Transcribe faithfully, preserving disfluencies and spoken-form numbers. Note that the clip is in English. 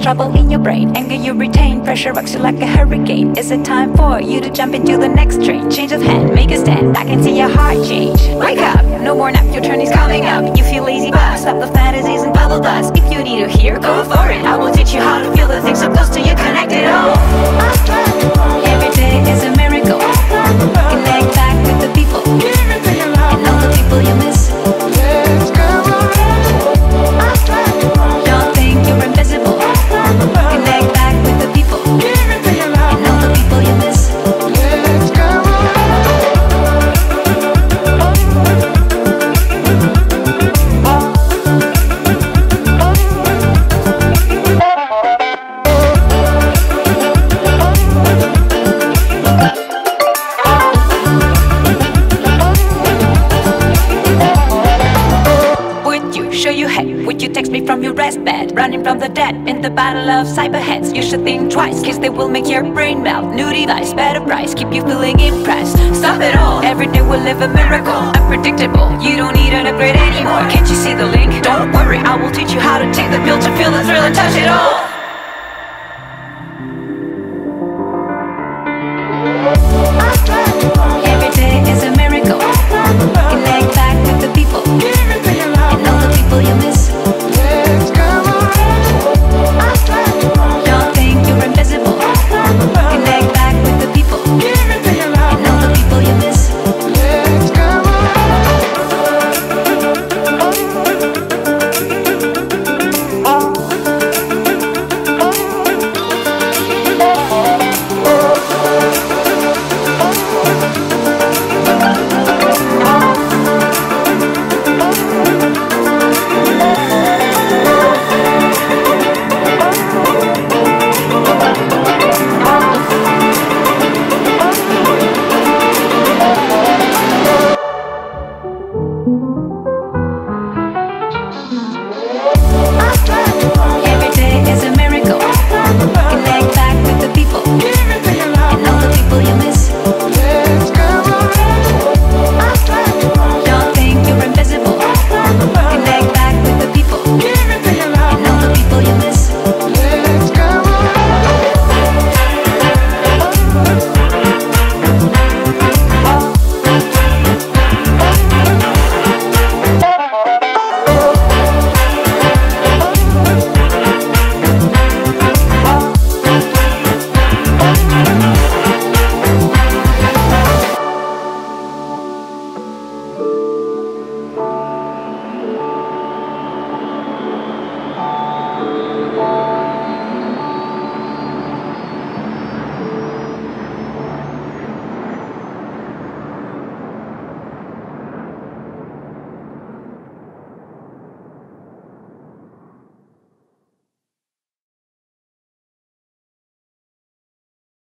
trouble in your brain. Anger you retain, pressure rocks you like a hurricane. Is it time for you to jump into the next train? Change of hand, make a stand, I can see your heart change. Wake up, no more nap, your turn is coming up. You feel lazy but stop the fantasies and bubble dust. If you need to hear, go for it. I will teach you how to feel the things so close to you, connected all. Every day is a miracle. Connect back with the people and all the people you miss. Don't think you're invisible. Connect back with the people and all the people you miss. From your rest bed, running from the dead in the battle of cyberheads. You should think twice, cause they will make your brain melt. New device, better price, keep you feeling impressed. Stop it all, every day we'll live a miracle. Unpredictable, you don't need an upgrade anymore. Can't you see the link? Don't worry, I will teach you how to take the pill to feel the thrill and touch it all. Every day is a miracle. Connect back with the people and all the people you miss.